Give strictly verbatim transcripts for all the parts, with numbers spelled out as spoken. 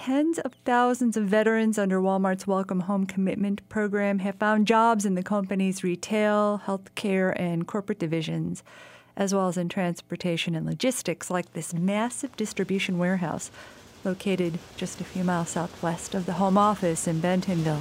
tens of thousands of veterans under Walmart's Welcome Home Commitment program have found jobs in the company's retail, healthcare, and corporate divisions, as well as in transportation and logistics, like this massive distribution warehouse located just a few miles southwest of the home office in Bentonville.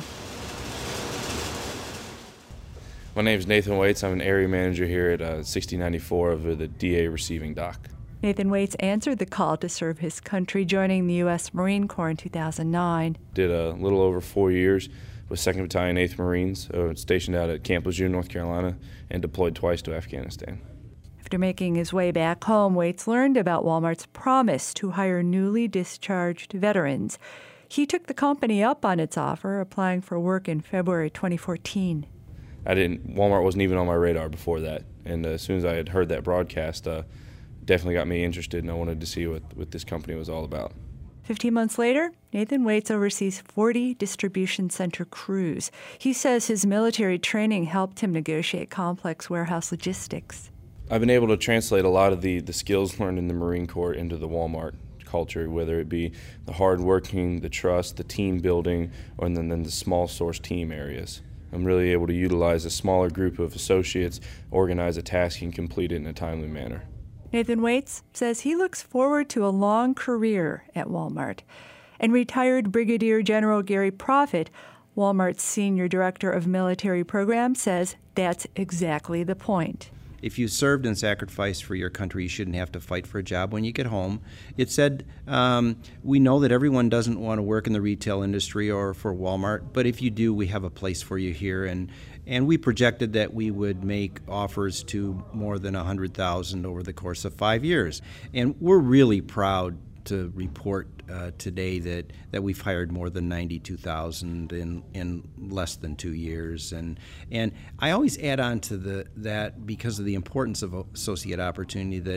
My name is Nathan Waits. I'm an area manager here at uh, sixty ninety-four over the D A receiving dock. Nathan Waits answered the call to serve his country, joining the U S Marine Corps in two thousand nine. Did a little over four years with second Battalion, eighth Marines, uh, stationed out at Camp Lejeune, North Carolina, and deployed twice to Afghanistan. After making his way back home, Waits learned about Walmart's promise to hire newly discharged veterans. He took the company up on its offer, applying for work in February twenty fourteen. I didn't. Walmart wasn't even on my radar before that, and uh, as soon as I had heard that broadcast, uh, definitely got me interested, and I wanted to see what, what this company was all about. Fifteen months later, Nathan Waits oversees forty distribution center crews. He says his military training helped him negotiate complex warehouse logistics. I've been able to translate a lot of the, the skills learned in the Marine Corps into the Walmart culture, whether it be the hard working, the trust, the team building, or then, then the small source team areas. I'm really able to utilize a smaller group of associates, organize a task, and complete it in a timely manner. Nathan Waits says he looks forward to a long career at Walmart. And retired Brigadier General Gary Proffitt, Walmart's Senior Director of Military Programs, says that's exactly the point. If you served and sacrificed for your country, you shouldn't have to fight for a job when you get home. It said, um, we know that everyone doesn't want to work in the retail industry or for Walmart, but if you do, we have a place for you here. And, and we projected that we would make offers to more than one hundred thousand over the course of five years. And we're really proud to report uh, today that, that we've hired more than ninety-two thousand in in less than two years, and and I always add on to the that because of the importance of associate opportunity that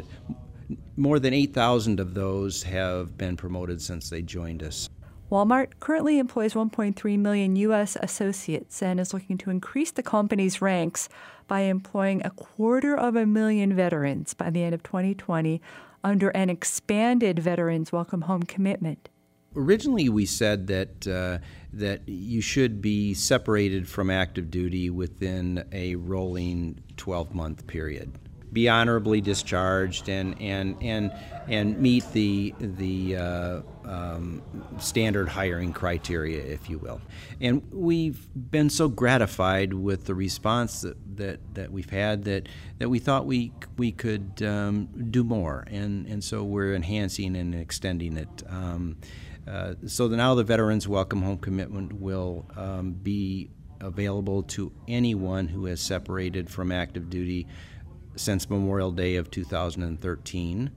more than eight thousand of those have been promoted since they joined us. Walmart currently employs one point three million U S associates and is looking to increase the company's ranks by employing a quarter of a million veterans by the end of twenty twenty. Under an expanded Veterans Welcome Home commitment. Originally, we said that uh, that you should be separated from active duty within a rolling twelve-month period, be honorably discharged, and and and and meet the the uh, um, standard hiring criteria, if you will. And we've been so gratified with the response that that, that we've had that that we thought we we could um, do more, and and so we're enhancing and extending it. Um, uh, so now the Veterans Welcome Home commitment will um, be available to anyone who has separated from active duty since Memorial Day of two thousand thirteen,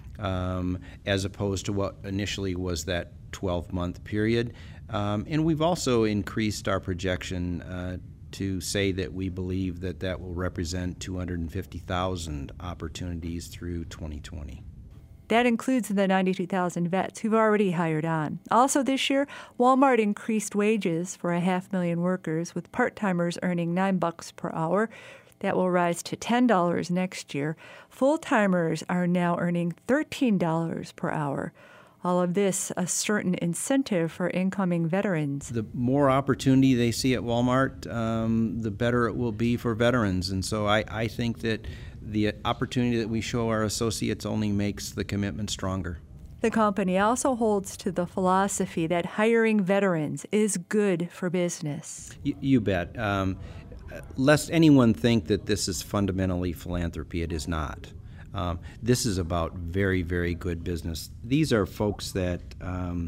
um, as opposed to what initially was that twelve-month period. Um, and we've also increased our projection uh, to say that we believe that that will represent two hundred fifty thousand opportunities through twenty twenty. That includes the ninety-two thousand vets who've already hired on. Also this year, Walmart increased wages for a half million workers, with part-timers earning nine bucks per hour. That will rise to ten dollars next year. Full-timers are now earning thirteen dollars per hour. All of this a certain incentive for incoming veterans. The more opportunity they see at Walmart, um, the better it will be for veterans. And so I, I think that the opportunity that we show our associates only makes the commitment stronger. The company also holds to the philosophy that hiring veterans is good for business. You, you bet. Um, lest anyone think that this is fundamentally philanthropy, it is not. Um, this is about very, very good business. These are folks that um,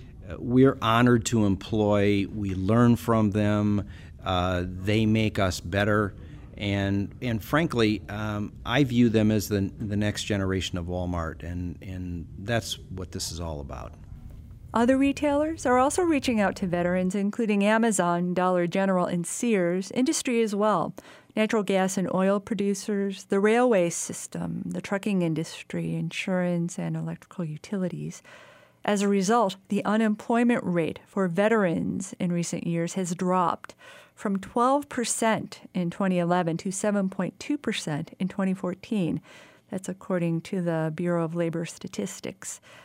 we're honored to employ. We learn from them. Uh, they make us better. And and frankly, um, I view them as the the next generation of Walmart, and, and that's what this is all about. Other retailers are also reaching out to veterans, including Amazon, Dollar General, and Sears, industry as well. Natural gas and oil producers, the railway system, the trucking industry, insurance, and electrical utilities. As a result, the unemployment rate for veterans in recent years has dropped from twelve percent in twenty eleven to seven point two percent in twenty fourteen. That's according to the Bureau of Labor Statistics.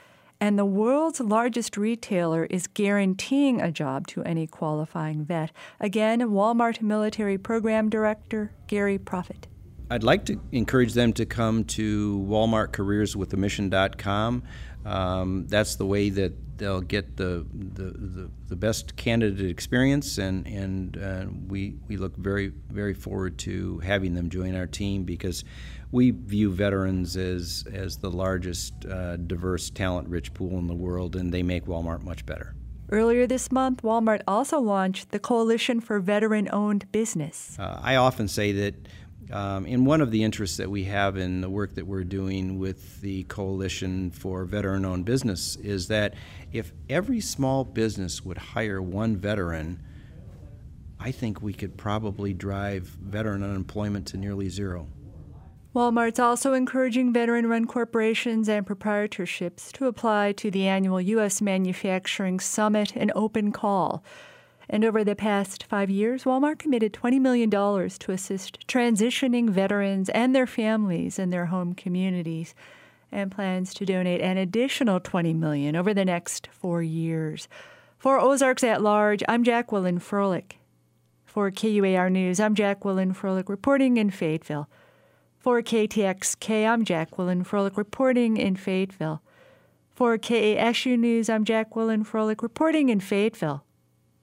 And the world's largest retailer is guaranteeing a job to any qualifying vet. Again, Walmart Military Program Director Gary Proffitt. I'd like to encourage them to come to walmart careers with a mission dot com. Um, that's the way that they'll get the the, the, the best candidate experience, and, and uh, we, we look very, very forward to having them join our team because we view veterans as, as the largest uh, diverse, talent-rich pool in the world, and they make Walmart much better. Earlier this month, Walmart also launched the Coalition for Veteran-Owned Business. Uh, I often say that Um, and one of the interests that we have in the work that we're doing with the Coalition for Veteran-Owned Business is that if every small business would hire one veteran, I think we could probably drive veteran unemployment to nearly zero. Walmart's also encouraging veteran-run corporations and proprietorships to apply to the annual U S Manufacturing Summit and Open Call. And over the past five years, Walmart committed twenty million dollars to assist transitioning veterans and their families in their home communities, and plans to donate an additional twenty million dollars over the next four years. For Ozarks at Large, I'm Jacqueline Froelich. For K U A R News, I'm Jacqueline Froelich reporting in Fayetteville. For K T X K, I'm Jacqueline Froelich reporting in Fayetteville. For K A S U News, I'm Jacqueline Froelich reporting in Fayetteville.